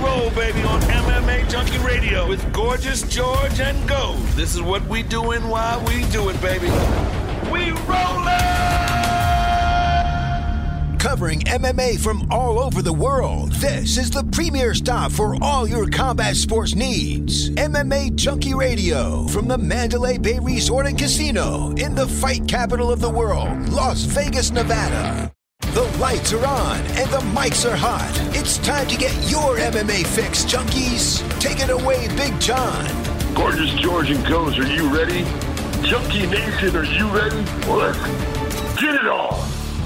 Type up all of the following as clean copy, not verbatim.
roll, baby, on MMA Junkie Radio with Gorgeous George and Gold. This is what we doing while we do it, baby. We rollin'! Covering MMA from all over the world, this is the premier stop for all your combat sports needs. MMA Junkie Radio from the Mandalay Bay Resort and Casino in the fight capital of the world, Las Vegas, Nevada. The lights are on and the mics are hot. It's time to get your MMA fix, junkies. Take it away, Big John. Gorgeous George and Goes, are you ready? Junkie Nation, are you ready? Well, let's get it on.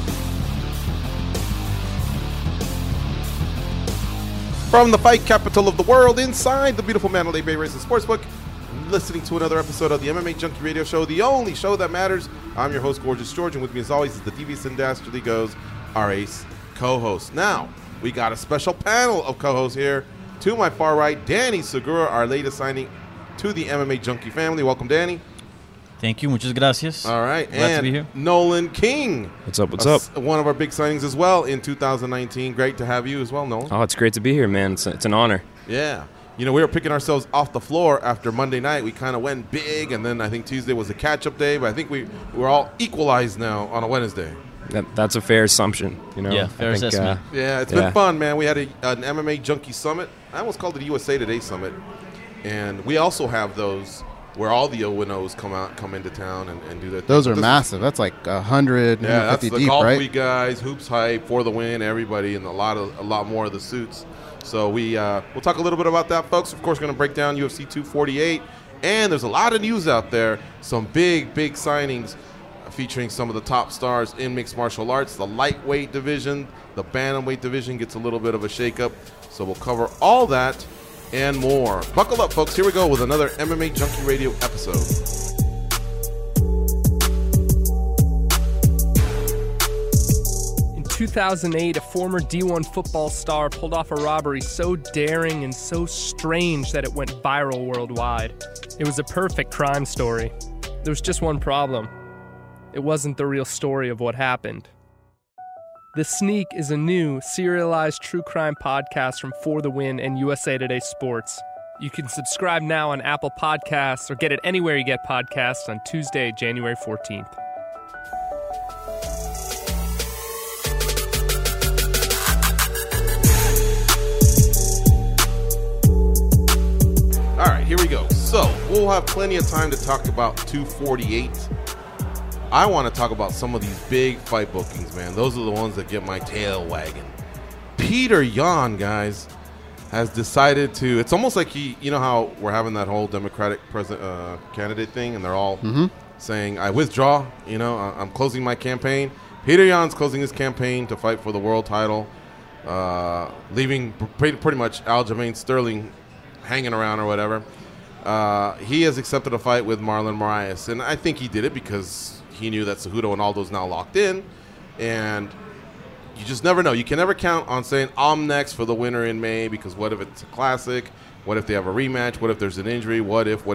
From the fight capital of the world, inside the beautiful Mandalay Bay Racing Sportsbook, listening to another episode of the MMA Junkie Radio Show, the only show that matters. I'm your host, Gorgeous George, and with me as always is the Devious and Dastardly Goes, our ace co-host. Now, we got a special panel of co-hosts here. To my far right, Danny Segura, our latest signing to the MMA Junkie family. Welcome, Danny. Thank you. Muchas gracias. All right. Glad to be here. Nolan King. What's up? What's up? One of our big signings as well in 2019. Great to have you as well, Nolan. Oh, it's great to be here, man. It's an honor. Yeah. You know, we were picking ourselves off the floor after Monday night. We kind of went big, and then I think Tuesday was a catch-up day, but I think we're all equalized now on a Wednesday. That's a fair assumption, you know. Yeah, fair assessment. It's been fun, man. We had an MMA Junkie Summit. I almost called it a USA Today Summit. And we also have those where all the O&Os come into town and do their thing. Those are massive. That's like 100, yeah, that's the deep, Golf right? Week guys, Hoops Hype, For the Win, everybody, and a lot more of the suits. So we'll talk a little bit about that, folks. Of course, we're going to break down UFC 248, and there's a lot of news out there. Some big signings featuring some of the top stars in mixed martial arts. The lightweight division, the bantamweight division gets a little bit of a shakeup. So we'll cover all that and more. Buckle up, folks. Here we go with another MMA Junkie Radio episode. In 2008, a former D1 football star pulled off a robbery so daring and so strange that it went viral worldwide. It was a perfect crime story. There was just one problem. It wasn't the real story of what happened. The Sneak is a new, serialized true crime podcast from For the Win and USA Today Sports. You can subscribe now on Apple Podcasts or get it anywhere you get podcasts on Tuesday, January 14th. All right, here we go. So we'll have plenty of time to talk about 248. I want to talk about some of these big fight bookings, man. Those are the ones that get my tail wagging. Peter Yan, guys, has decided to. It's almost like you know how we're having that whole Democratic candidate thing, and they're all saying, "I withdraw." You know, I'm closing my campaign. Peter Yan's closing his campaign to fight for the world title, leaving pretty much Aljamain Sterling hanging around or whatever. He has accepted a fight with Marlon Moraes, and I think he did it because he knew that Cejudo and Aldo's now locked in, and you just never know. You can never count on saying, I'm next for the winner in May, because what if it's a classic? What if they have a rematch? What if there's an injury? What if?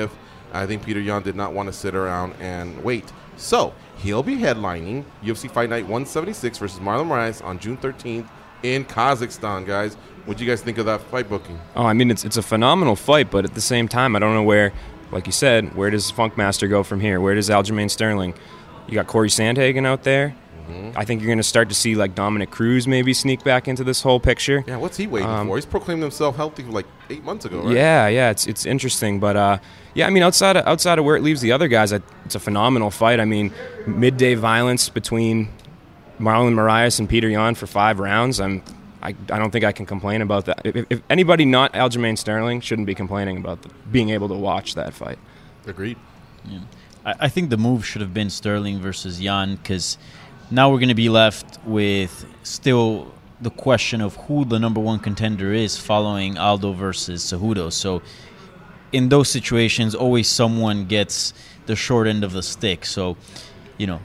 I think Peter Yan did not want to sit around and wait. So he'll be headlining UFC Fight Night 176 versus Marlon Moraes on June 13th in Kazakhstan, guys. What do you guys think of that fight booking? Oh, I mean, it's a phenomenal fight, but at the same time, I don't know where, like you said, where does Funkmaster go from here? Where does Aljamain Sterling? You got Corey Sandhagen out there. I think you're going to start to see like Dominic Cruz maybe sneak back into this whole picture. Yeah, what's he waiting for? He's proclaimed himself healthy like 8 months ago, right? Yeah, it's interesting, but yeah, I mean, outside of where it leaves the other guys, it's a phenomenal fight. I mean, midday violence between Marlon Moraes and Peter Yan for 5 rounds. I don't think I can complain about that. If anybody not Aljamain Sterling shouldn't be complaining about being able to watch that fight. Agreed. Yeah. I think the move should have been Sterling versus Yan, because now we're going to be left with still the question of who the number one contender is following Aldo versus Cejudo. So in those situations, always someone gets the short end of the stick. So, you know,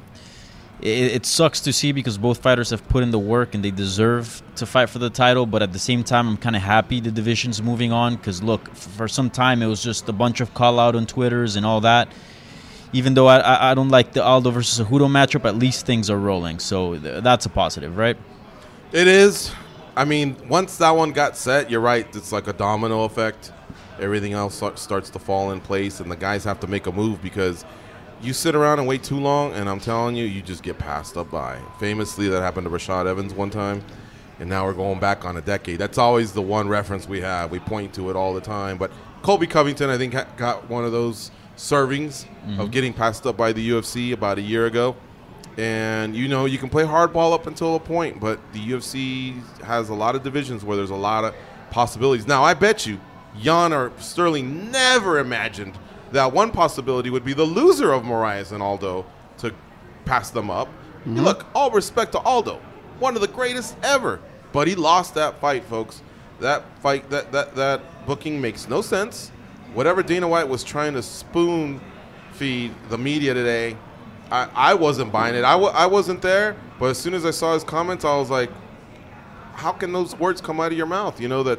it sucks to see because both fighters have put in the work and they deserve to fight for the title. But at the same time, I'm kind of happy the division's moving on because, look, for some time it was just a bunch of call-out on Twitters and all that. Even though I don't like the Aldo versus Cejudo matchup, at least things are rolling. So that's a positive, right? It is. I mean, once that one got set, you're right. It's like a domino effect. Everything else starts to fall in place, and the guys have to make a move because you sit around and wait too long, and I'm telling you, you just get passed up by. Famously, that happened to Rashad Evans one time, and now we're going back on a decade. That's always the one reference we have. We point to it all the time. But Colby Covington, I think, got one of those servings of getting passed up by the UFC about a year ago. And, you know, you can play hardball up until a point, but the UFC has a lot of divisions where there's a lot of possibilities. Now, I bet you Jan or Sterling never imagined that one possibility would be the loser of Moraes and Aldo to pass them up. Look, all respect to Aldo, one of the greatest ever, but he lost that fight, folks. That fight, that booking makes no sense. Whatever Dana White was trying to spoon feed the media today, I wasn't buying it. I wasn't there, but as soon as I saw his comments, I was like, how can those words come out of your mouth? You know, that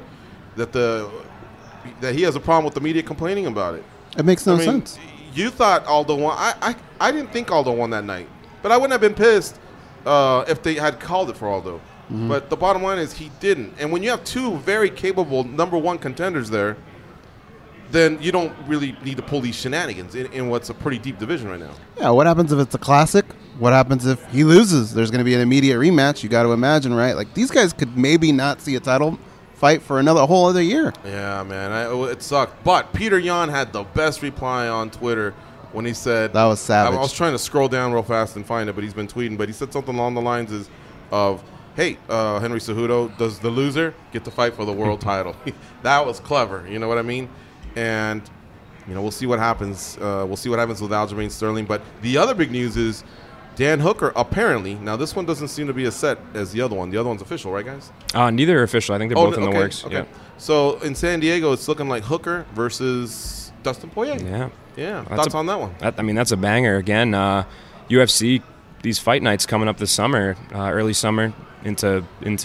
he has a problem with the media complaining about it. It makes no sense. You thought Aldo won. I didn't think Aldo won that night, but I wouldn't have been pissed if they had called it for Aldo. But the bottom line is he didn't. And when you have two very capable number one contenders there, then you don't really need to pull these shenanigans in what's a pretty deep division right now. Yeah, what happens if it's a classic? What happens if he loses? There's going to be an immediate rematch. You got to imagine, right? Like, these guys could maybe not see a title fight for a whole other year. Yeah, man, it sucked. But Peter Yan had the best reply on Twitter when he said... That was savage. I was trying to scroll down real fast and find it, but he's been tweeting. But he said something along the lines of, hey, Henry Cejudo, does the loser get to fight for the world title? That was clever, you know what I mean? And, you know, we'll see what happens. We'll see what happens with Aljamain Sterling. But the other big news is Dan Hooker, apparently, now this one doesn't seem to be as set as the other one. The other one's official, right, guys? Neither are official. I think they're both in the works. Okay. Yeah. So in San Diego, it's looking like Hooker versus Dustin Poirier. Yeah. Thoughts on that one? That's a banger. Again, UFC, these fight nights coming up this summer, early summer into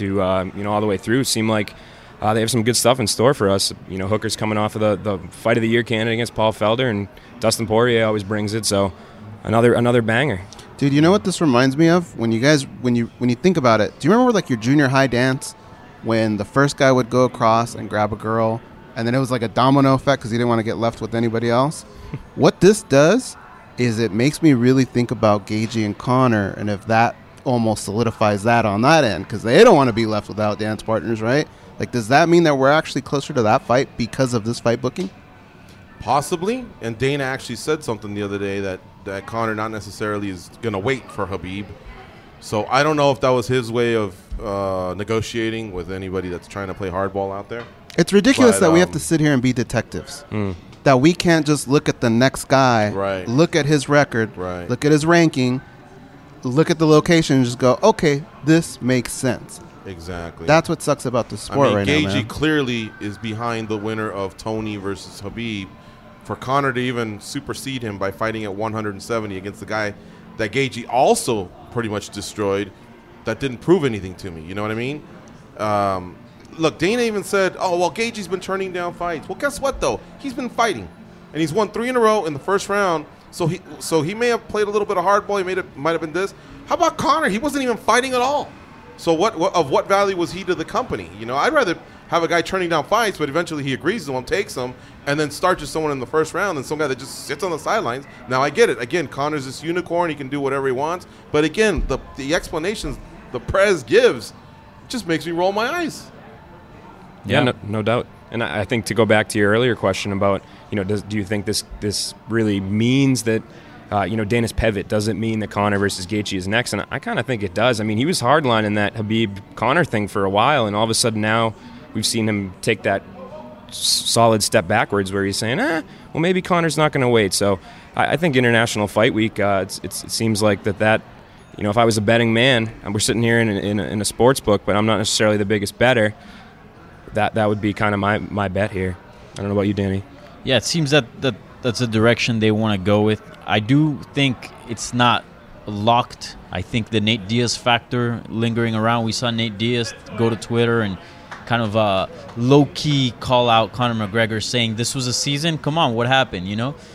all the way through, seem like they have some good stuff in store for us. You know, Hooker's coming off of the Fight of the Year candidate against Paul Felder, and Dustin Poirier always brings it. So another banger. Dude, you know what this reminds me of? When you think about it, do you remember like your junior high dance when the first guy would go across and grab a girl, and then it was like a domino effect because he didn't want to get left with anybody else? What this does is it makes me really think about Gaethje and Conor, and if that almost solidifies that on that end, because they don't want to be left without dance partners, right? Like, does that mean that we're actually closer to that fight because of this fight booking? Possibly. And Dana actually said something the other day that Conor not necessarily is going to wait for Khabib. So I don't know if that was his way of negotiating with anybody that's trying to play hardball out there. It's ridiculous that we have to sit here and be detectives. That we can't just look at the next guy, right, look at his record, right, look at his ranking, look at the location, and just go, okay, this makes sense. Exactly. That's what sucks about the sport right now, man. Gaethje clearly is behind the winner of Tony versus Khabib. For Conor to even supersede him by fighting at 170 against the guy that Gaethje also pretty much destroyed, that didn't prove anything to me. You know what I mean? Look, Dana even said, oh, well, Gaethje's been turning down fights. Well, guess what, though? He's been fighting. And he's won 3 in a row in the first round. So he may have played a little bit of hardball. Might have been this. How about Conor? He wasn't even fighting at all. So what value was he to the company? You know, I'd rather have a guy turning down fights, but eventually he agrees to them, takes them, and then starches someone in the first round than some guy that just sits on the sidelines. Now, I get it. Again, Conor's this unicorn. He can do whatever he wants. But again, the explanations the press gives just makes me roll my eyes. Yeah, no doubt. And I think to go back to your earlier question about, you know, do you think this really means that, Dana's pivot doesn't mean that Conor versus Gaethje is next? And I kind of think it does. I mean, he was hardlining that Khabib-Conor thing for a while, and all of a sudden now we've seen him take that solid step backwards where he's saying, well, maybe Conor's not going to wait. So I think International Fight Week, it seems like that, you know, if I was a betting man, and we're sitting here in a sports book, but I'm not necessarily the biggest bettor, that would be kind of my bet here. I don't know about you, Danny. Yeah, it seems that's a direction they want to go with. I do think it's not locked. I think the Nate Diaz factor lingering around. We saw Nate Diaz go to Twitter and kind of low-key call out Conor McGregor, saying this was a season. Come on, what happened?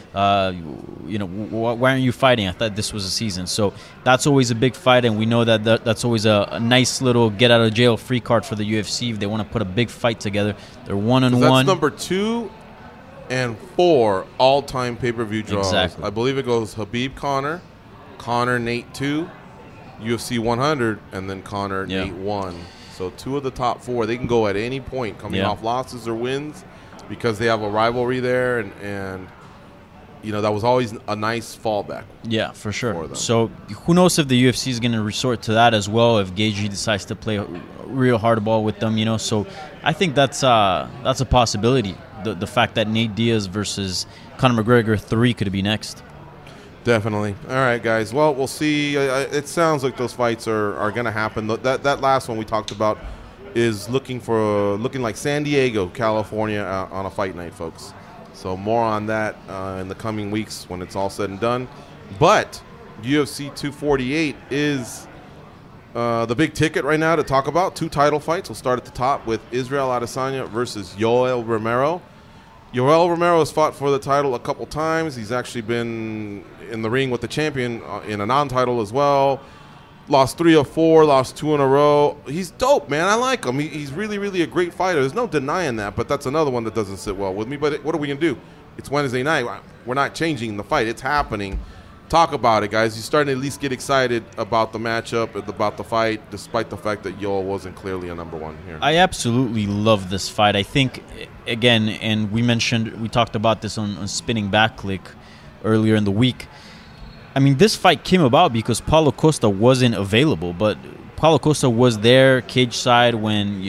Why aren't you fighting? I thought this was a season. So that's always a big fight, and we know that's always a nice little get out of jail free card for the UFC if they want to put a big fight together. They're 1-1. That's number 2 and 4 all-time pay-per-view draws. Exactly. I believe it goes Khabib Conor, Conor Nate 2, UFC 100, and then Conor Nate 1. So 2 of the top 4, they can go at any point coming off losses or wins because they have a rivalry there, and that was always a nice fallback. Yeah, for sure. So who knows if the UFC is going to resort to that as well if Gaethje decides to play real hardball with them, So I think that's a possibility. The fact that Nate Diaz versus Conor McGregor 3 could be next. Definitely. All right, guys. Well, we'll see. It sounds like those fights are going to happen. That last one we talked about is looking like San Diego, California on a fight night, folks. So more on that in the coming weeks when it's all said and done. But UFC 248 is the big ticket right now to talk about. 2 title fights. We'll start at the top with Israel Adesanya versus Yoel Romero. Yoel Romero has fought for the title a couple times. He's actually been in the ring with the champion in a non-title as well. Lost 3 of 4, lost 2 in a row. He's dope, man. I like him. He's really, really a great fighter. There's no denying that, but that's another one that doesn't sit well with me. But what are we going to do? It's Wednesday night. We're not changing the fight. It's happening. Talk about it, guys. You're starting to at least get excited about the matchup, about the fight, despite the fact that Yoel wasn't clearly a number 1 here. I absolutely love this fight. I think, again, and we talked about this on Spinning Back Click earlier in the week. I mean, this fight came about because Paulo Costa wasn't available, but Paulo Costa was there cage side when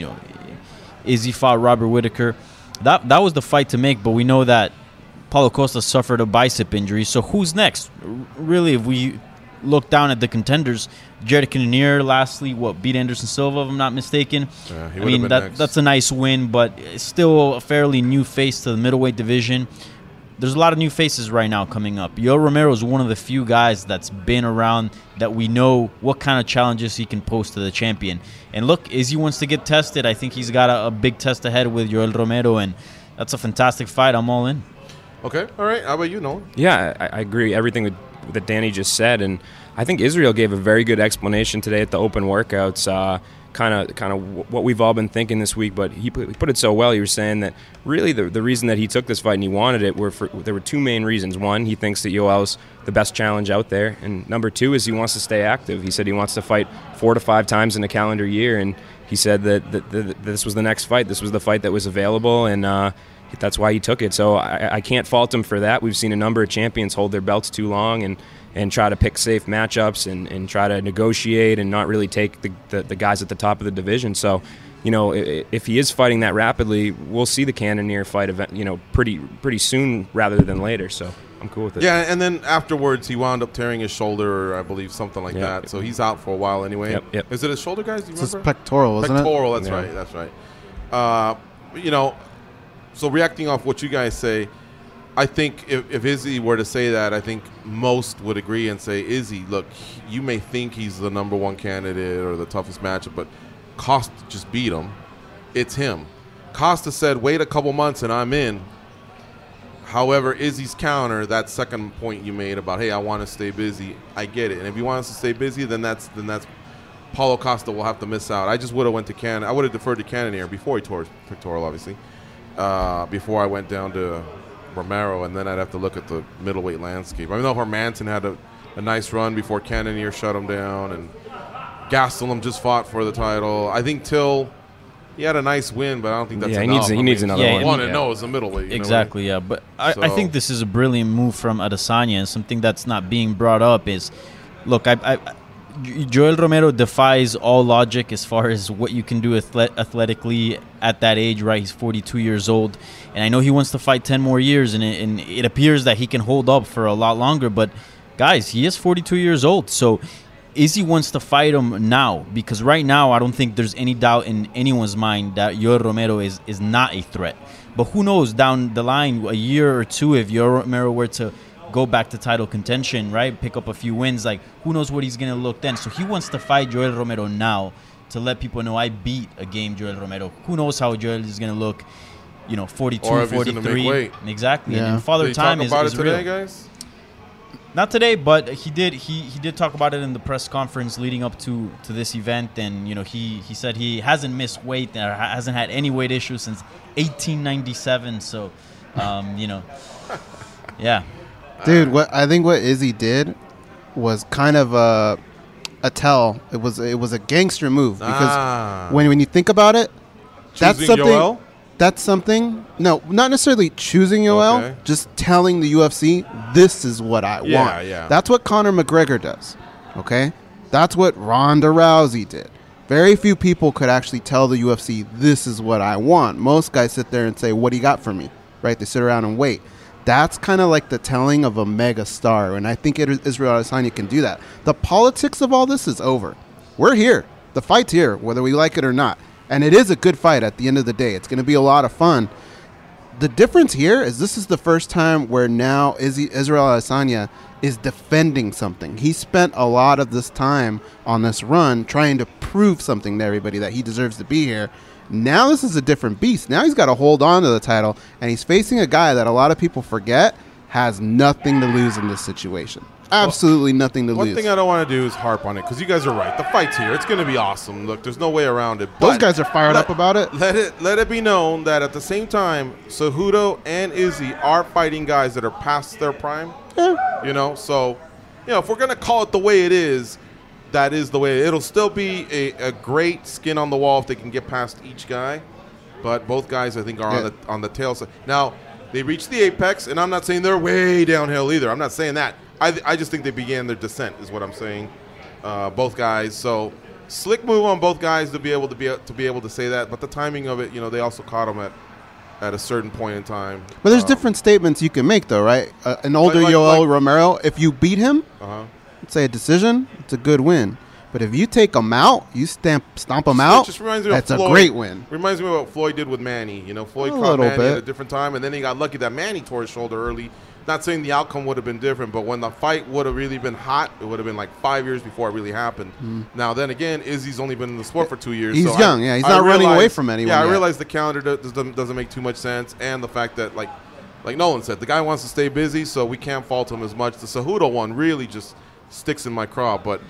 Izzy fought Robert Whittaker. That was the fight to make, but we know that Paulo Costa suffered a bicep injury. So who's next? Really, if we look down at the contenders, Jared Cannonier lastly, beat Anderson Silva, if I'm not mistaken. Yeah, he would have been next. That's a nice win, but still a fairly new face to the middleweight division. There's a lot of new faces right now coming up. Yoel Romero is one of the few guys that's been around that we know what kind of challenges he can pose to the champion. And look, Izzy wants to get tested. I think he's got a big test ahead with Yoel Romero, and that's a fantastic fight. I'm all in. Okay. All right. How about you, Nolan? Yeah, I agree. Everything that Danny just said, and I think Israel gave a very good explanation today at the open workouts. Kind of what we've all been thinking this week, but he put it so well. He was saying that really the reason that he took this fight and he wanted it there were 2 main reasons. One, he thinks that Yoel's the best challenge out there, and number 2 is he wants to stay active. He said he wants to fight 4 to 5 times in a calendar year, and he said that this was the next fight. This was the fight that was available, and that's why he took it. So I can't fault him for that. We've seen a number of champions hold their belts too long and try to pick safe matchups and try to negotiate and not really take the guys at the top of the division. So, if he is fighting that rapidly, we'll see the Cannonier fight event, pretty soon rather than later. So I'm cool with it. Yeah, and then afterwards he wound up tearing his shoulder, I believe, something like that. So he's out for a while anyway. Yep. Is it his shoulder, guys? Do you remember? It's pectoral, isn't it? Pectoral, that's right. So reacting off what you guys say, I think if Izzy were to say that, I think most would agree and say, Izzy, look, you may think he's the number 1 candidate or the toughest matchup, but Costa just beat him. It's him. Costa said, wait a couple months and I'm in. However, Izzy's counter, that second point you made about, hey, I want to stay busy, I get it. And if he wants to stay busy, then that's Paulo Costa will have to miss out. I just would have went to Cannon. I would have deferred to Cannonier before he tore his pectoral, obviously. Before I went down to Romero, and then I'd have to look at the middleweight landscape. I know Hermanson had a nice run before Cannonier shut him down, and Gastelum just fought for the title. I think Till, he had a nice win, but I don't think that's enough. He needs another one. One and no is the middleweight. Exactly, yeah. But I think this is a brilliant move from Adesanya, and something that's not being brought up is, look, Yoel Romero defies all logic as far as what you can do athletically at that age, right? He's 42 years old, and I know he wants to fight 10 more years, and it appears that he can hold up for a lot longer, but guys, he is 42 years old, so Izzy wants to fight him now, because right now I don't think there's any doubt in anyone's mind that Yoel Romero is not a threat. But who knows down the line, a year or two, if Yoel Romero were to go back to title contention, right? Pick up a few wins. Like, who knows what he's going to look then? So he wants to fight Yoel Romero now to let people know I beat a game Joel Romero. Who knows how Joel is going to look, 42, Or if he's 43. gonna make weight. Exactly. Yeah. And Father Did he Time talk is about it today, real. guys? Not today, but he did talk about it in the press conference leading up to this event, and he said he hasn't missed weight or hasn't had any weight issues since 1897. So, yeah. Dude, I think what Izzy did was kind of a tell. It was a gangster move because when you think about it, that's Choosing something. Yoel? That's something. No, not necessarily choosing Yoel. Okay. Just telling the UFC, this is what I want. Yeah. That's what Conor McGregor does. Okay, that's what Ronda Rousey did. Very few people could actually tell the UFC, this is what I want. Most guys sit there and say, what do you got for me? Right? They sit around and wait. That's kind of like the telling of a mega star, and I think Israel Adesanya can do that. The politics of all this is over. We're here. The fight's here, whether we like it or not. And it is a good fight at the end of the day. It's going to be a lot of fun. The difference here is this is the first time where now Israel Adesanya is defending something. He spent a lot of this time on this run trying to prove something to everybody that he deserves to be here. Now this is a different beast. Now he's got to hold on to the title, and he's facing a guy that a lot of people forget has nothing to lose in this situation. Absolutely nothing to lose. One thing I don't want to do is harp on it because you guys are right. The fight's here. It's going to be awesome. Look, there's no way around it. Those But guys are fired up about it. Let it be known that at the same time, Cejudo and Izzy are fighting guys that are past their prime. Yeah. So if we're going to call it the way it is, that is the way. It'll still be a great skin on the wall if they can get past each guy. But both guys, I think, are on the tail side. Now, they reached the apex, and I'm not saying they're way downhill either. I'm not saying that. I just think they began their descent, is what I'm saying. Both guys. So slick move on both guys to be able to say that. But the timing of it, they also caught them at a certain point in time. But there's different statements you can make, though, right? An older Yoel Romero, if you beat him, let's say a decision, it's a good win. But if you take him out, you stomp him out, just reminds me that's of a Floyd. great win. Reminds me of what Floyd did with Manny. Floyd A caught little Manny bit. at a different time, and then he got lucky that Manny tore his shoulder early. Not saying the outcome would have been different, but when the fight would have really been hot, it would have been like 5 years before it really happened. Now, then again, Izzy's only been in the sport for 2 years. He's so young, he's not running away from anyone Yeah, I yet. realize the calendar doesn't make too much sense, and the fact that, like Nolan said, the guy wants to stay busy, so we can't fault him as much. The Cejudo one really just sticks in my craw, but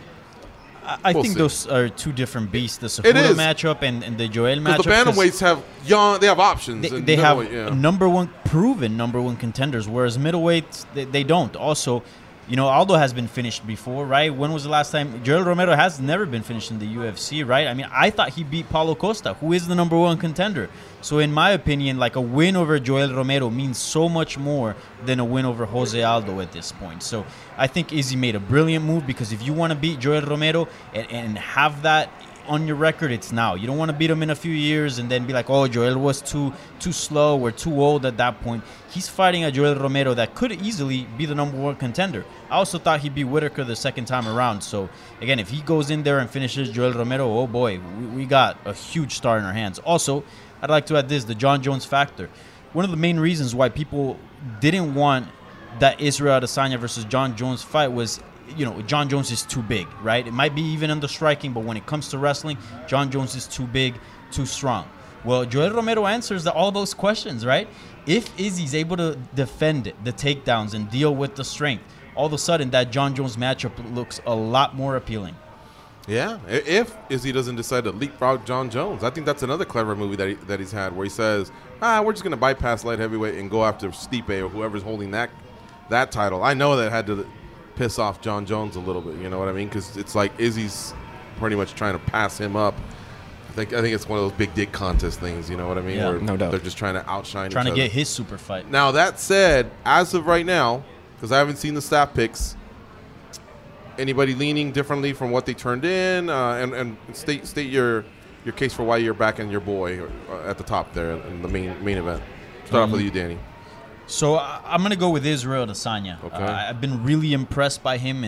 I we'll think see. those are two different beasts. The It Cejudo is. matchup and the Joel matchup. because the bantamweights have they have options. and They have middleweight, proven number one contenders, whereas middleweights they don't. Also, Aldo has been finished before, right? When was the last time? Joel Romero has never been finished in the UFC, right? I mean, I thought he beat Paulo Costa, who is the number one contender. So in my opinion, like a win over Joel Romero means so much more than a win over Jose Aldo at this point. So I think Izzy made a brilliant move because if you want to beat Joel Romero and have that on your record, it's now. You don't want to beat him in a few years and then be like, oh, Joel was too slow, we're too old at that point. He's fighting a Joel Romero that could easily be the number one contender. I also thought he'd beat Whitaker the second time around. So, again, if he goes in there and finishes Joel Romero, oh boy, we got a huge star in our hands. Also, I'd like to add this, the John Jones factor. One of the main reasons why people didn't want that Israel Adesanya versus John Jones fight was, John Jones is too big, right? It might be even under striking, but when it comes to wrestling, John Jones is too big, too strong. Well, Joel Romero answers all those questions, right? If Izzy's able to defend it, the takedowns, and deal with the strength, all of a sudden that John Jones matchup looks a lot more appealing. Yeah, if Izzy doesn't decide to leapfrog John Jones. I think that's another clever movie that he's had where he says, we're just going to bypass light heavyweight and go after Stipe or whoever's holding that title. I know that had to piss off John Jones a little bit, you know what I mean? Because it's like Izzy's pretty much trying to pass him up. I think it's one of those big dig contest things, you know what I mean? Yeah, where no doubt. they're just trying to outshine Trying each to other. get his super fight. Now, that said, as of right now, because I haven't seen the staff picks, anybody leaning differently from what they turned in? And state your case for why you're backing your boy at the top there in the main event. Start off with you, Danny. So I'm going to go with Israel Adesanya. Okay. I've been really impressed by him,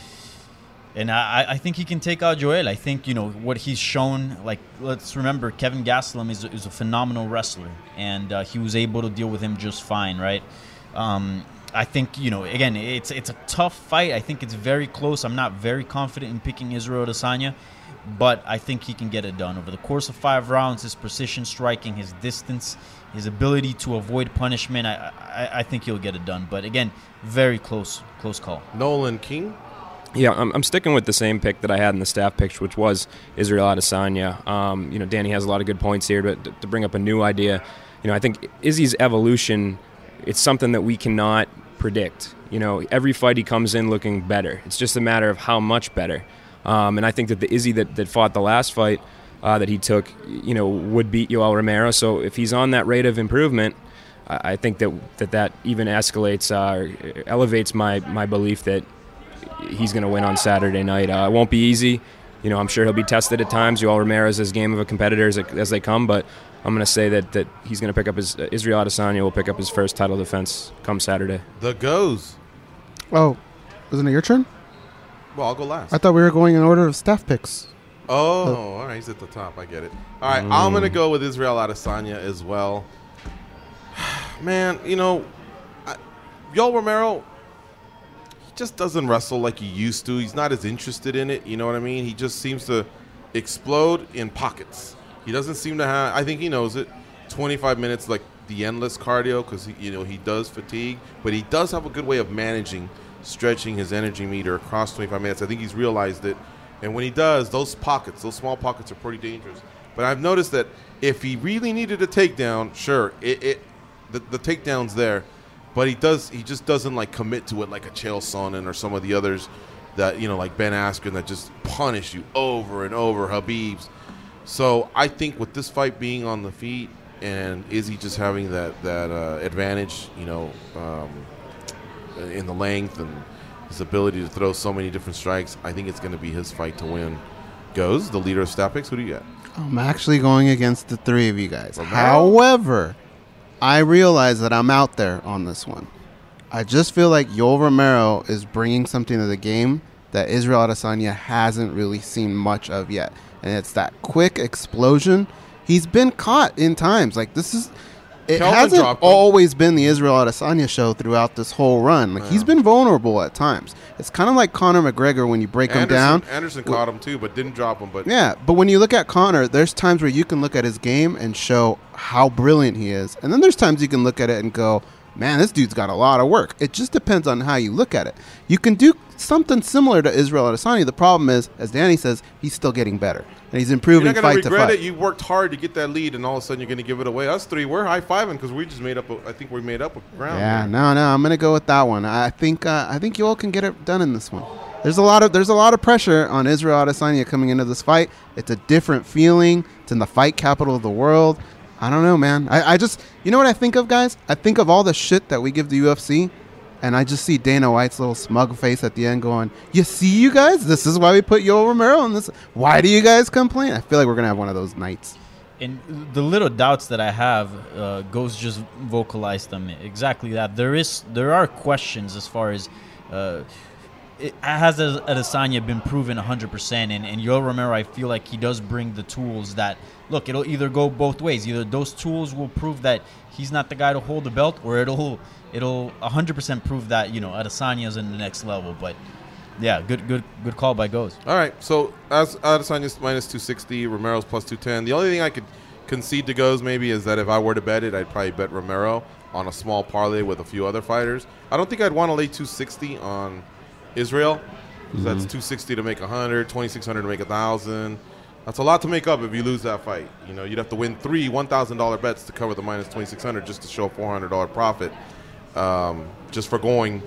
and I think he can take out Joel. I think, what he's shown, like, let's remember, Kevin Gastelum is a phenomenal wrestler, and he was able to deal with him just fine, right? I think, again, it's a tough fight. I think it's very close. I'm not very confident in picking Israel Adesanya. but I think he can get it done. Over the course of 5 rounds, his precision striking, his distance, his ability to avoid punishment, I think he'll get it done. But again, very close call. Nolan King? Yeah, I'm sticking with the same pick that I had in the staff pick, which was Israel Adesanya. Danny has a lot of good points here, but to bring up a new idea, I think Izzy's evolution, it's something that we cannot predict. Every fight he comes in looking better. It's just a matter of how much better. And I think that the Izzy that fought the last fight that he took, would beat Yoel Romero. So if he's on that rate of improvement, I think that even escalates, elevates my belief that he's going to win on Saturday night. It won't be easy. I'm sure he'll be tested at times. Yoel Romero is as game of a competitor as they come, but I'm going to say that he's going to pick up his Israel Adesanya will pick up his first title defense come Saturday. The goes. Oh, isn't it your turn? Well, I'll go last. I thought we were going in order of staff picks. Oh, all right. He's at the top. I get it. All right. I'm going to go with Israel Adesanya as well. Man, Yoel Romero, he just doesn't wrestle like he used to. He's not as interested in it. You know what I mean? He just seems to explode in pockets. He doesn't seem to have – I think he knows it. 25 minutes, like the endless cardio, because, he does fatigue. But he does have a good way of managing – stretching his energy meter across 25 minutes. I think he's realized it. And when he does, those small pockets are pretty dangerous. But I've noticed that if he really needed a takedown, sure, the takedown's there. But he just doesn't like commit to it like a Chael Sonnen or some of the others that, like Ben Askren that just punish you over and over, Habib's. So I think with this fight being on the feet and Izzy just having that advantage, in the length and his ability to throw so many different strikes, I think it's going to be his fight to win. Goes the leader of stat picks. Who do you got? I'm actually going against the three of you guys. However, I realize that I'm out there on this one. I just feel like Yoel Romero is bringing something to the game that Israel Adesanya hasn't really seen much of yet, and it's that quick explosion. He's been caught in times like this is. It hasn't always been the Israel Adesanya show throughout this whole run. He's been vulnerable at times. It's kind of like Conor McGregor when you break him down. Anderson caught him too, but didn't drop him. But yeah, but when you look at Conor, there's times where you can look at his game and show how brilliant he is. And then there's times you can look at it and go, man, this dude's got a lot of work. It just depends on how you look at it. You can do something similar to Israel Adesanya. The problem is, as Danny says, he's still getting better. And he's improving fight to fight. You're not going to regret it. You worked hard to get that lead, and all of a sudden you're going to give it away. Us three, we're high-fiving because we just made up. I think we made up a ground. Yeah, no, I'm going to go with that one. I think Yoel can get it done in this one. There's a lot of pressure on Israel Adesanya coming into this fight. It's a different feeling. It's in the fight capital of the world. I don't know, man. I just, you know what I think of, guys? I think of all the shit that we give the UFC, and I just see Dana White's little smug face at the end going, you see, you guys? This is why we put Yoel Romero in this. Why do you guys complain? I feel like we're going to have one of those nights. And the little doubts that I have, Ghost just vocalized them. Exactly that. There are questions as far as has Adesanya been proven 100%, and Yoel Romero, I feel like he does bring the tools that, look, it'll either go both ways. Either those tools will prove that he's not the guy to hold the belt, or it'll 100% prove that, Adesanya's in the next level. But yeah, good call by Goes. All right, so as Adesanya's minus 260, Romero's plus 210. The only thing I could concede to Goes maybe is that if I were to bet it, I'd probably bet Romero on a small parlay with a few other fighters. I don't think I'd want to lay 260 on Israel. That's 260 to make 100, 2,600 to make 1,000. That's a lot to make up if you lose that fight. You'd have to win 3 $1,000 bets to cover the minus 2,600 just to show a $400 profit, just for going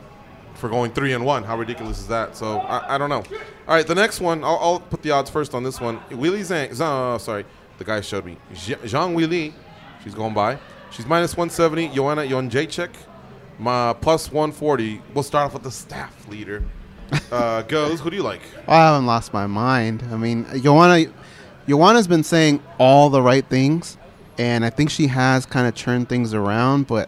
3-1. How ridiculous is that? So I don't know. All right, the next one, I'll put the odds first on this one. Weili Zhang, sorry, the guy showed me. Zhang Weili, she's going by. She's minus 170. Joanna Jędrzejczyk, plus 140. We'll start off with the staff leader. Goes, who do you like? I haven't lost my mind. I mean, Joanna's been saying all the right things, and I think she has kind of turned things around, but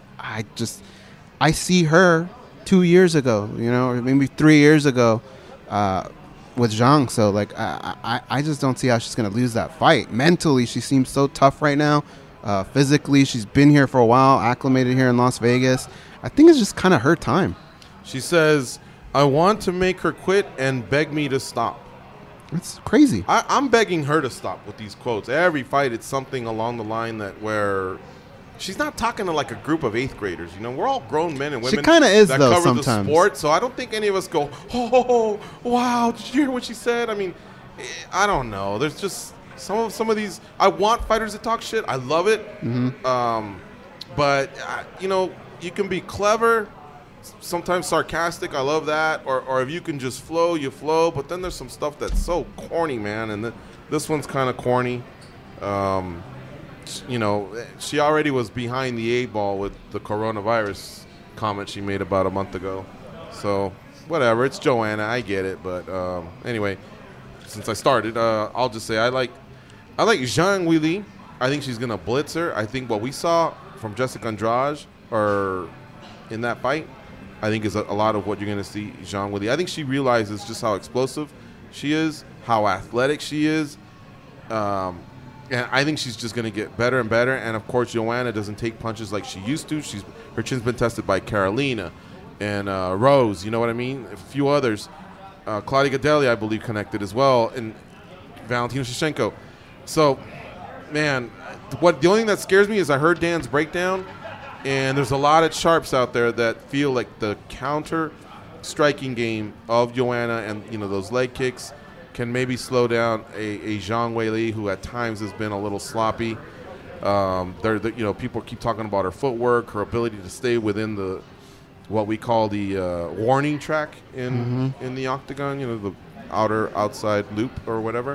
I see her 2 years ago, or maybe 3 years ago with Zhang. So, I just don't see how she's going to lose that fight. Mentally, she seems so tough right now. Physically, she's been here for a while, acclimated here in Las Vegas. I think it's just kind of her time. She says, I want to make her quit and beg me to stop. It's crazy. I'm begging her to stop with these quotes. Every fight, it's something along the line that where she's not talking to like a group of 8th graders. You know, we're all grown men and women. She kind of is, that though, cover sometimes. the sport. So I don't think any of us go, oh, wow, did you hear what she said? I mean, I don't know. There's just some of these. I want fighters to talk shit. I love it. But you know, you can be clever, sometimes sarcastic. I love that. Or if you can just flow, you flow. But then there's some stuff that's so corny, man. And this one's kind of corny. You know, she already was behind the 8 ball with the coronavirus comment she made about a month ago. So whatever, it's Joanna. I get it. But anyway, since I started, I'll just say I like Zhang Weili. I think she's gonna blitz her. I think what we saw from Jessica Andrade or in that fight, I think is a lot of what you're going to see Zhang Weili. I think she realizes just how explosive she is, how athletic she is, and I think she's just going to get better and better. And, of course, Joanna doesn't take punches like she used to. Her chin's been tested by Carolina and Rose, you know what I mean? A few others. Claudia Gadelha, I believe, connected as well, and Valentina Shevchenko. So, man, the only thing that scares me is I heard Dan's breakdown, and there's a lot of sharps out there that feel like the counter striking game of Joanna and, you know, those leg kicks can maybe slow down a Zhang Weili who at times has been a little sloppy. You know, people keep talking about her footwork, her ability to stay within the what we call the warning track in the octagon, you know, the outside loop or whatever.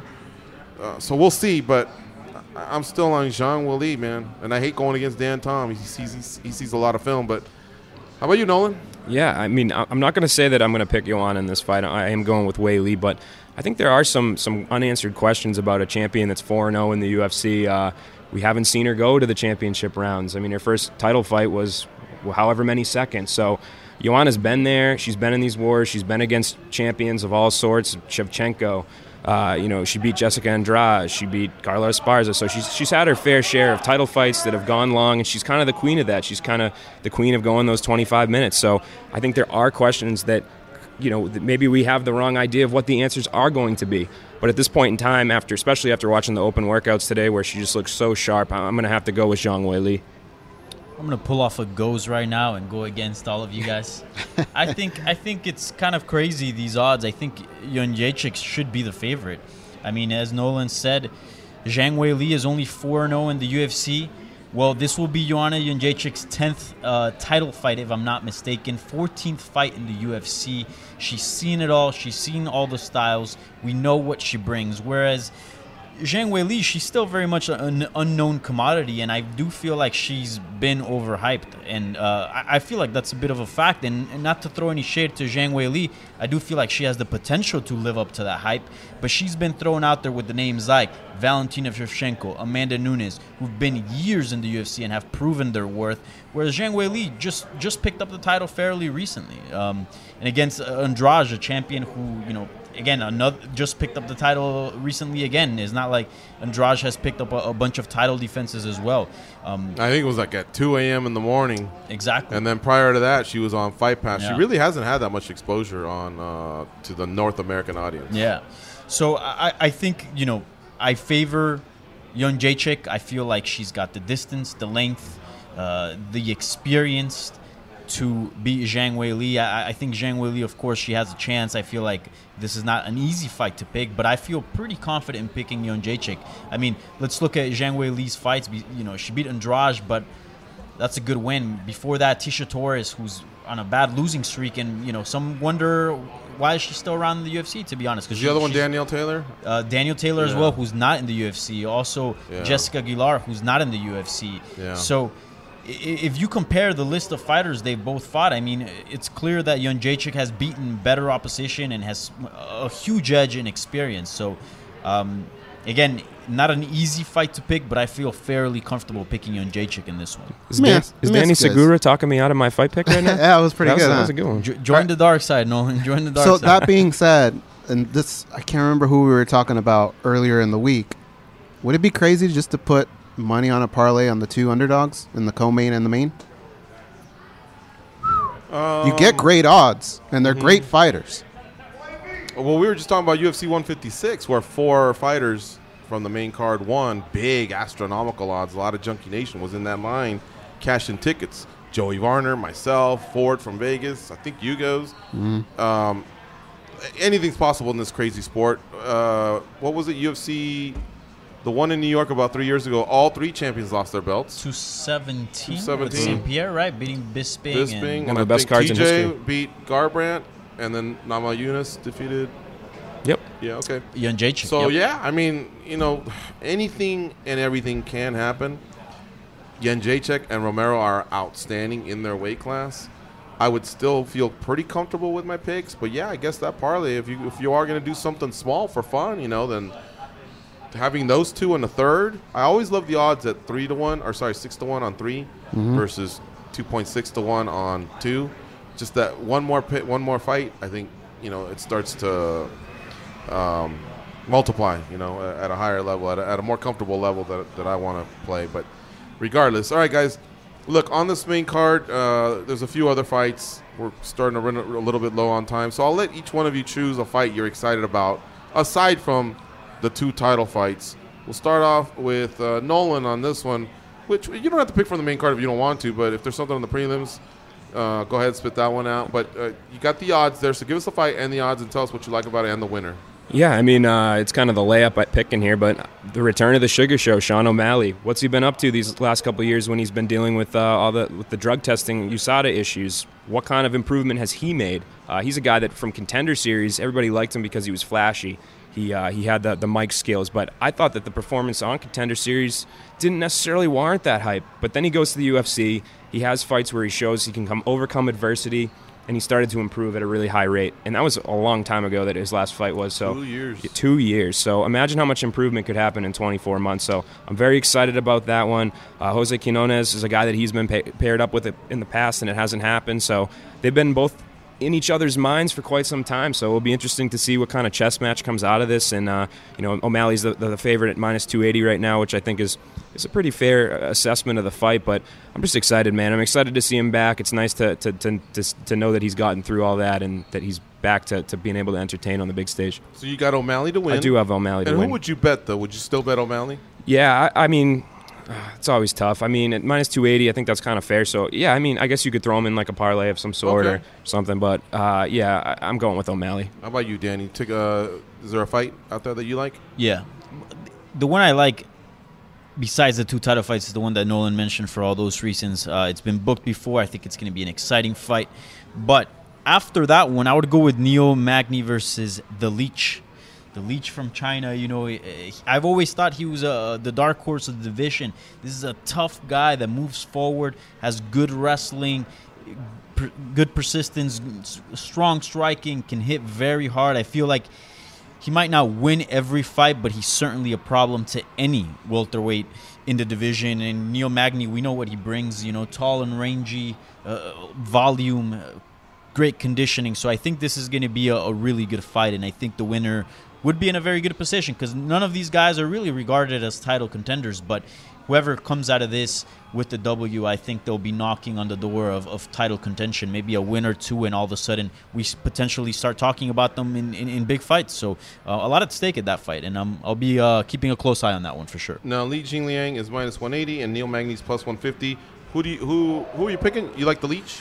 So we'll see, but I'm still on Zhang Weili, man, and I hate going against Dan Tom. He sees a lot of film, but how about you, Nolan? Yeah, I mean, I'm not going to say that I'm going to pick Joanna in this fight. I am going with Weili, but I think there are some unanswered questions about a champion that's 4-0 in the UFC. We haven't seen her go to the championship rounds. I mean, her first title fight was however many seconds. So Joanna's been there. She's been in these wars. She's been against champions of all sorts. Shevchenko. You know, she beat Jessica Andrade. She beat Carla Esparza. So she's had her fair share of title fights that have gone long, and she's kind of the queen of that. She's kind of the queen of going those 25 minutes. So I think there are questions that, you know, that maybe we have the wrong idea of what the answers are going to be. But at this point in time, especially after watching the open workouts today where she just looks so sharp, I'm going to have to go with Zhang Weili. I'm gonna pull off a goes right now and go against all of you guys. I think it's kind of crazy, these odds. I think Jędrzejczyk should be the favorite. I mean, as Nolan said, Zhang Weili is only 4-0 in the UFC. Well, this will be Joanna Jędrzejczyk's 10th title fight, if I'm not mistaken. 14th fight in the UFC. She's seen it all. She's seen all the styles. We know what she brings. Whereas Zhang Weili, she's still very much an unknown commodity, and I do feel like she's been overhyped. And I feel like that's a bit of a fact. And not to throw any shade to Zhang Weili, I do feel like she has the potential to live up to that hype. But she's been thrown out there with the names like Valentina Shevchenko, Amanda Nunes, who've been years in the UFC and have proven their worth. Whereas Zhang Weili just picked up the title fairly recently. And against Andrade, a champion who, you know, again, just picked up the title recently again. It's not like Andrade has picked up a bunch of title defenses as well. I think it was like at 2 a.m. in the morning. Exactly. And then prior to that, she was on Fight Pass. Yeah. She really hasn't had that much exposure on to the North American audience. Yeah. So I think, you know, I favor Jędrzejczyk. I feel like she's got the distance, the length, the experience to beat Zhang Weili. I think Zhang Weili, of course, she has a chance. I feel like this is not an easy fight to pick, but I feel pretty confident in picking Jędrzejczyk. I mean, let's look at Zhang Weili's fights. You know, she beat Andrade, but that's a good win. Before that, Tisha Torres, who's on a bad losing streak, and, you know, some wonder why is she still around in the UFC, to be honest. Is the other one Danielle Taylor? Danielle Taylor as well, who's not in the UFC. Also, Jessica Aguilar, who's not in the UFC. Yeah. So if you compare the list of fighters they've both fought, I mean, it's clear that Jędrzejczyk has beaten better opposition and has a huge edge in experience. So, again, not an easy fight to pick, but I feel fairly comfortable picking Jędrzejczyk in this one. Is Danny Segura talking me out of my fight pick right now? Yeah, it was pretty good. That was a good one. Join the dark side, Nolan. Join the dark side. So that being said, and this, I can't remember who we were talking about earlier in the week. Would it be crazy just to put money on a parlay on the two underdogs in the co-main and the main? You get great odds, and they're great fighters. Well, we were just talking about UFC 156, where 4 fighters from the main card won. Big astronomical odds. A lot of Junkie Nation was in that line, cashing tickets. Joey Varner, myself, Ford from Vegas. I think Hugo's. Anything's possible in this crazy sport. What was it? UFC, the one in New York about 3 years ago. All 3 champions lost their belts. 217 with St. Pierre, right? Beating Bisping. And one of the best cards in history. TJ beat Garbrandt, and then Namajunas defeated. Yep. Yeah. Okay. Jan Jacek. So yeah, I mean, anything and everything can happen. Jan Jacek and Romero are outstanding in their weight class. I would still feel pretty comfortable with my picks, but yeah, I guess that parlay, if you are going to do something small for fun, then having those 2 in the third. I always love the odds at 6-1 on 3 versus 2.6-1 on 2. Just that one more fight, I think it starts to multiply, at a higher level, at a more comfortable level that I want to play. But regardless, all right, guys. Look, on this main card, there's a few other fights. We're starting to run a little bit low on time, so I'll let each one of you choose a fight you're excited about, aside from the 2 title fights. We'll start off with Nolan on this one, which you don't have to pick from the main card if you don't want to, but if there's something on the prelims, go ahead and spit that one out. But you got the odds there, so give us the fight and the odds and tell us what you like about it and the winner. Yeah, I mean, it's kind of the layup at picking here, but the return of the Sugar Show, Sean O'Malley. What's he been up to these last couple of years when he's been dealing with with the drug testing USADA issues? What kind of improvement has he made? He's a guy that from Contender Series, everybody liked him because he was flashy. He had the mic skills, but I thought that the performance on Contender Series didn't necessarily warrant that hype. But then he goes to the UFC. He has fights where he shows he can overcome adversity. And he started to improve at a really high rate. And that was a long time ago that his last fight was. So 2 years. 2 years. So imagine how much improvement could happen in 24 months. So I'm very excited about that one. Jose Quinones is a guy that he's been paired up with in the past, and it hasn't happened. So they've been both in each other's minds for quite some time. So it'll be interesting to see what kind of chess match comes out of this. And, O'Malley's the favorite at minus 280 right now, which I think is a pretty fair assessment of the fight. But I'm just excited, man. I'm excited to see him back. It's nice to know that he's gotten through all that and that he's back to being able to entertain on the big stage. So you got O'Malley to win. I do have O'Malley to win. And who would you bet, though? Would you still bet O'Malley? Yeah, I mean, it's always tough. I mean, at minus 280, I think that's kind of fair. So, yeah, I mean, I guess you could throw him in like a parlay of some sort or something. But, I'm going with O'Malley. How about you, Danny? Is there a fight out there that you like? Yeah. The one I like, besides the 2 title fights, is the one that Nolan mentioned for all those reasons. It's been booked before. I think it's going to be an exciting fight. But after that one, I would go with Neil Magny versus The Leech. The Leech from China, I've always thought he was the dark horse of the division. This is a tough guy that moves forward, has good wrestling, good persistence, strong striking, can hit very hard. I feel like he might not win every fight, but he's certainly a problem to any welterweight in the division. And Neil Magny, we know what he brings, tall and rangy, volume, great conditioning. So I think this is going to be a really good fight, and I think the winner would be in a very good position because none of these guys are really regarded as title contenders. But whoever comes out of this with the W, I think they'll be knocking on the door of title contention, maybe a win or 2, and all of a sudden we potentially start talking about them in big fights. So a lot at stake at that fight, and I'll be keeping a close eye on that one for sure. Now, Li Jingliang is minus 180, and Neil Magny's plus 150. Who are you picking? You like the Leech?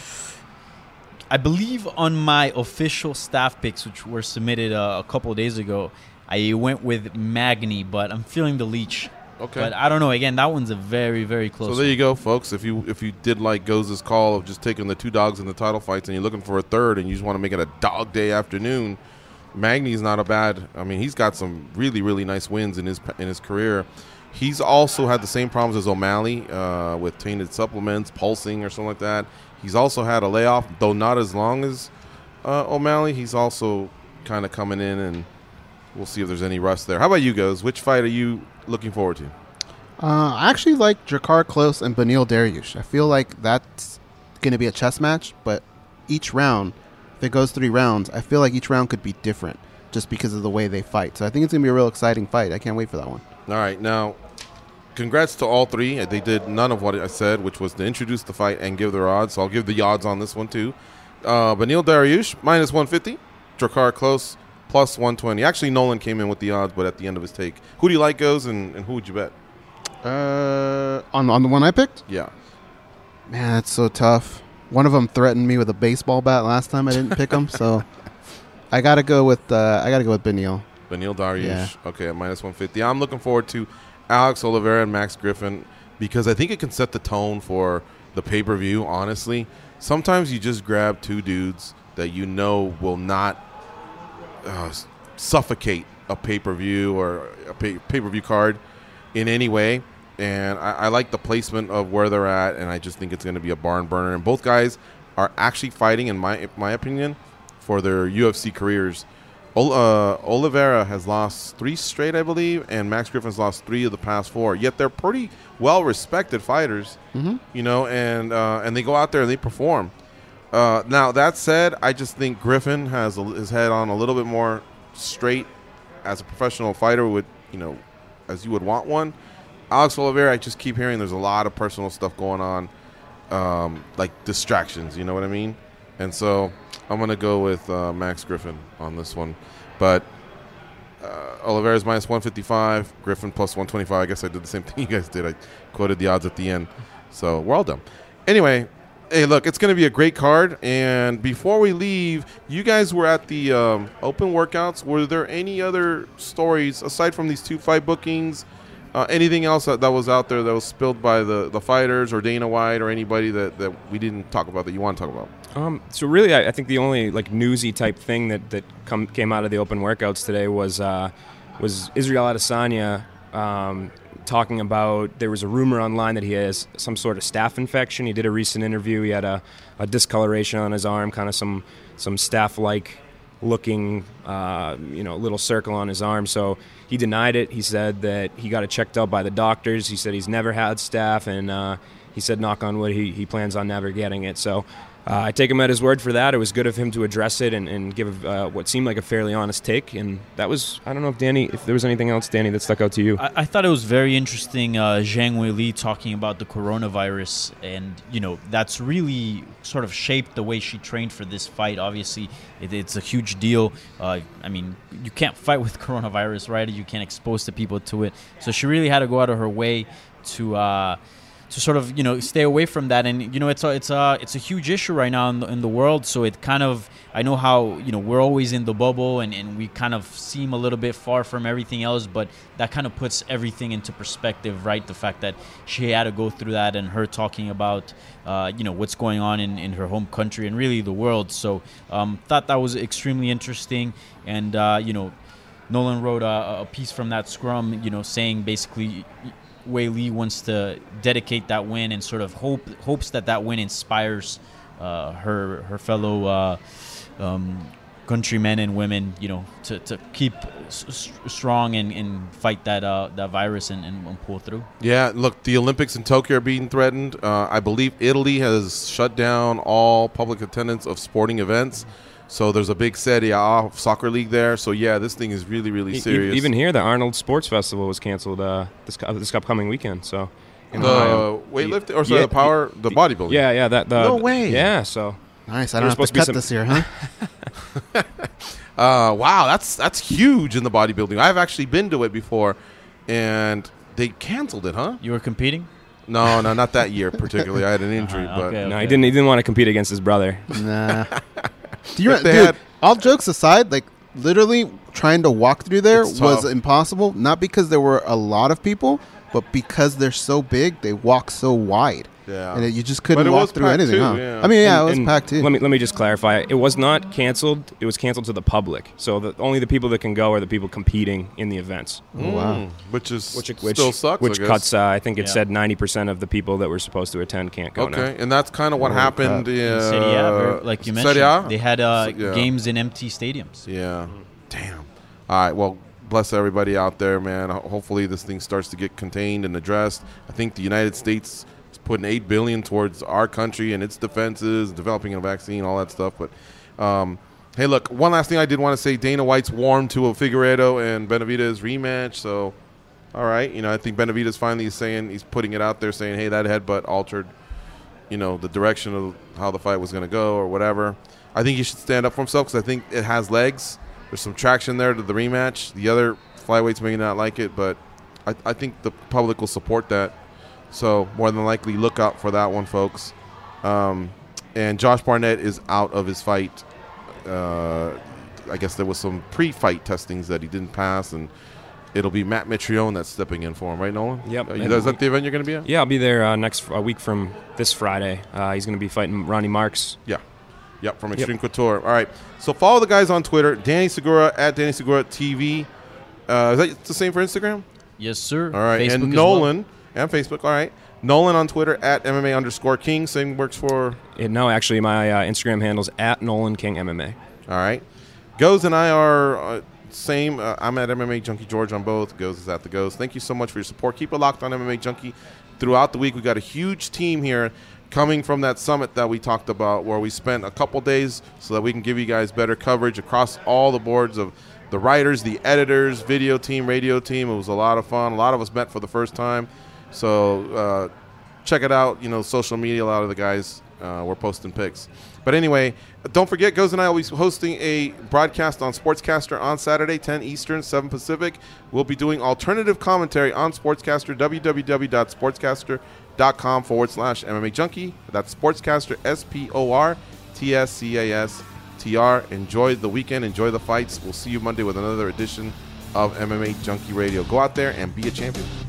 I believe on my official staff picks, which were submitted a couple of days ago, I went with Magny, but I'm feeling the Leech. Okay. But I don't know. Again, that one's a very, very close So there you go, folks. If you did like Goz's call of just taking the 2 dogs in the title fights and you're looking for a third and you just want to make it a dog day afternoon, Magny's not a bad. I mean, he's got some really, really nice wins in his career. He's also had the same problems as O'Malley with tainted supplements, pulsing or something like that. He's also had a layoff, though not as long as O'Malley. He's also kind of coming in, and we'll see if there's any rust there. How about you, Goz? Which fight are you looking forward to? I actually like Drakkar Klose and Beneil Dariush. I feel like that's going to be a chess match, but each round, if it goes 3 rounds, I feel like each round could be different just because of the way they fight. So I think it's going to be a real exciting fight. I can't wait for that one. All right, now, congrats to all 3. They did none of what I said, which was to introduce the fight and give their odds. So I'll give the odds on this one, too. Beneil Dariush, minus 150. Drakkar Klose, plus 120. Actually, Nolan came in with the odds, but at the end of his take. Who do you like goes, and who would you bet? On the one I picked? Yeah. Man, that's so tough. One of them threatened me with a baseball bat last time I didn't pick him, so I gotta go with Beneil. Beneil Dariush. Yeah. Okay, at minus 150. I'm looking forward to Alex Oliveira and Max Griffin because I think it can set the tone for the pay-per-view, honestly. Sometimes you just grab two dudes that you know will not suffocate a pay-per-view or a pay-per-view card in any way. And I like the placement of where they're at, and I just think it's going to be a barn burner. And both guys are actually fighting, in my opinion, for their UFC careers. Oliveira has lost 3 straight, I believe, and Max Griffin's lost 3 of the past 4. Yet they're pretty well-respected fighters, you know, and they go out there and they perform. Now, that said, I just think Griffin has his head on a little bit more straight as a professional fighter would, you know, as you would want one. Alex Oliveira, I just keep hearing there's a lot of personal stuff going on, like distractions, you know what I mean? And so I'm going to go with Max Griffin on this one. But Oliveira's minus 155, Griffin plus 125. I guess I did the same thing you guys did. I quoted the odds at the end. So we're all done. Anyway, hey, look, it's going to be a great card. And before we leave, you guys were at the open workouts. Were there any other stories, aside from these 2 fight bookings, anything else that was out there that was spilled by the fighters or Dana White or anybody that we didn't talk about that you want to talk about? So really, I think the only like newsy type thing that came out of the open workouts today was Israel Adesanya talking about, there was a rumor online that he has some sort of staph infection. He did a recent interview. He had a discoloration on his arm, kind of some staph-like looking, little circle on his arm. So he denied it. He said that he got it checked out by the doctors. He said he's never had staph, and he said, knock on wood, he plans on never getting it. So I take him at his word for that. It was good of him to address it and give what seemed like a fairly honest take. And that was, I don't know if there was anything else, Danny, that stuck out to you. I thought it was very interesting, Zhang Weili talking about the coronavirus. And, you know, that's really sort of shaped the way she trained for this fight. Obviously, it's a huge deal. I mean, you can't fight with coronavirus, right? You can't expose the people to it. So she really had to go out of her way to sort of, you know, stay away from that. And, you know, it's a huge issue right now in the world. So it kind of, I know how, you know, we're always in the bubble and we kind of seem a little bit far from everything else, but that kind of puts everything into perspective, right? The fact that she had to go through that and her talking about, what's going on in her home country and really the world. So thought that was extremely interesting. And, Nolan wrote a piece from that scrum, you know, saying basically Weili wants to dedicate that win and sort of hopes that win inspires her fellow countrymen and women, you know, to keep strong and fight that virus and pull through. Yeah, look, the Olympics in Tokyo are being threatened. I believe Italy has shut down all public attendance of sporting events. So there's a big Serie A soccer league there. So, yeah, this thing is really, really serious. Even here, the Arnold Sports Festival was canceled this upcoming weekend. So the weightlifting, the bodybuilding. Yeah. No way. Yeah, so. Nice. I don't have to cut this year, huh? Wow, that's huge in the bodybuilding. I've actually been to it before, and they canceled it, huh? You were competing? No, not that year particularly. I had an injury, but no, he didn't want to compete against his brother. Nah. Dude, all jokes aside, like literally trying to walk through there was impossible. Not because there were a lot of people, but because they're so big, they walk so wide. Yeah, and you just couldn't walk through anything. Huh? Yeah. I mean, it was packed too. Let me just clarify. It was not canceled. It was canceled to the public. So only the people that can go are the people competing in the events. Oh, wow, which still sucks. Which cuts. I think it said 90% of the people that were supposed to attend can't go now. Okay, and that's kind of what happened in Serie A, like you mentioned. They had games in empty stadiums. Yeah, damn. All right, well. Bless everybody out there, man. Hopefully this thing starts to get contained and addressed. I think the United States is putting $8 billion towards our country and its defenses, developing a vaccine, all that stuff. But, hey, look, one last thing I did want to say. Dana White's warmed to a Figueiredo and Benavidez rematch. So, all right. You know, I think Benavidez finally is saying, he's putting it out there saying, hey, that headbutt altered, you know, the direction of how the fight was going to go or whatever. I think he should stand up for himself because I think it has legs. there's some traction there to the rematch. The other flyweights may not like it, but I think the public will support that. So more than likely, look out for that one, folks. And Josh Barnett is out of his fight. I guess there was some pre-fight testings that he didn't pass, and it'll be Matt Mitrione that's stepping in for him, right, Nolan? Yep. Is that the event you're going to be at? Yeah, I'll be there next week from this Friday. He's going to be fighting Ronnie Marks. Yeah. Yep, from Extreme Couture. All right. So follow the guys on Twitter, Danny Segura at Danny Segura TV. Is that the same for Instagram? Yes, sir. All right. Facebook and as Nolan well. and Facebook. All right. Nolan on Twitter at MMA_King. Same works for. No, actually, my Instagram handle's at Nolan King MMA. All right. Goz and I are same. I'm at MMA Junkie George on both. Goz is at the Goz. Thank you so much for your support. Keep it locked on MMA Junkie throughout the week. We got a huge team here coming from that summit that we talked about, where we spent a couple days so that we can give you guys better coverage across all the boards of the writers, the editors, video team, radio team. It was a lot of fun. A lot of us met for the first time. So check it out. Social media, a lot of the guys were posting pics. But anyway, don't forget, Goz and I will be hosting a broadcast on Sportscaster on Saturday, 10 Eastern, 7 Pacific. We'll be doing alternative commentary on Sportscaster, www.sportscaster.com/MMA Junkie. That's Sportscaster, SPORTSCASTR. Enjoy the weekend. Enjoy the fights. We'll see you Monday with another edition of MMA Junkie Radio. Go out there and be a champion.